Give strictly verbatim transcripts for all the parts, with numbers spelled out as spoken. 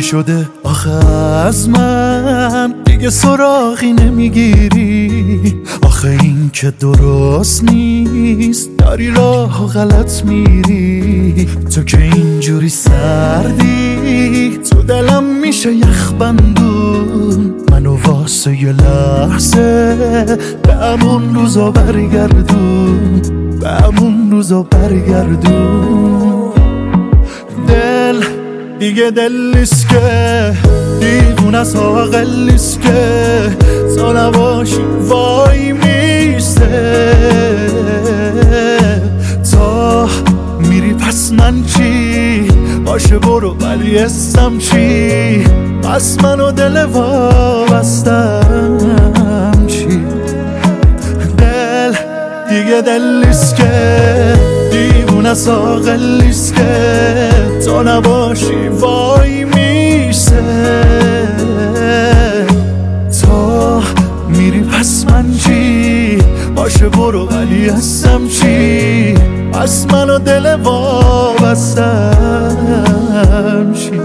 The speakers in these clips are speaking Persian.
شده آخه از من دیگه سراغی نمیگیری؟ آخه این که درست نیست، داری راه و غلط میری. تو که اینجوری سردی تو دلم میشه یخ بندون. منو واسه یه لحظه به همون روزا برگردون، به همون روزا برگردون. دل دیگه دل نیست که دیوونه است، عاقل نیست که تا نباشی وای میسته. تا میری پس من چی؟ باشه برو ولی اسم چی؟ پس من و دل وابستم چی؟ دل دیگه دل نیست که دیوونه است، عاقل نیست که تا نباشی وای میسته. تا میری پس من چی؟ باشه برو ولی هستم چی؟ پس من و دل وابستم چی؟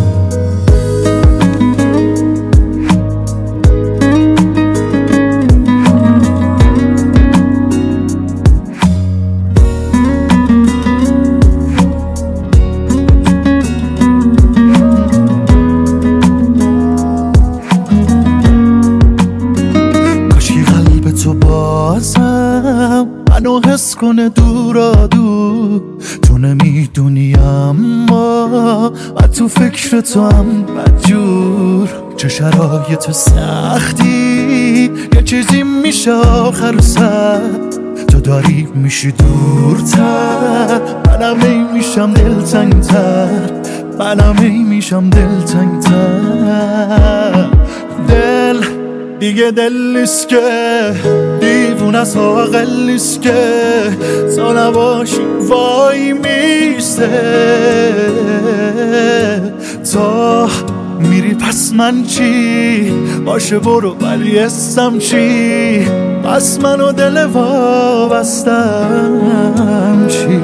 منو حس کنه دورا دور. تو نمیدونی اما من تو فکر تو هم بدجور. چه شرایط سختی یه چیزی میشه آخر سر. تو داری میشی دورتر، منم ای میشم دلتنگتر، منم ای میشم دلتنگتر. دل دیگه دل نیست که دیوونه است، عاقل نیست که تا نباشی وای میسته. تا میری پس من چی؟ باشه برو ولی اسم چی؟ پس من و دل وابستم چی؟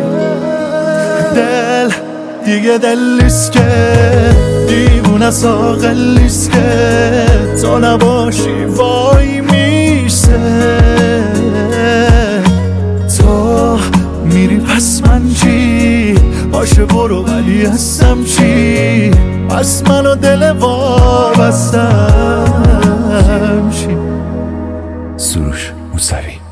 دل دیگه دل نیست که دیوونه است، عاقل نیست که تا نباشی وای میسته. تا میری پس من چی؟ باشه برو ولی هستم چی؟ پس من و دل وابستم چی؟ سروش موسوی.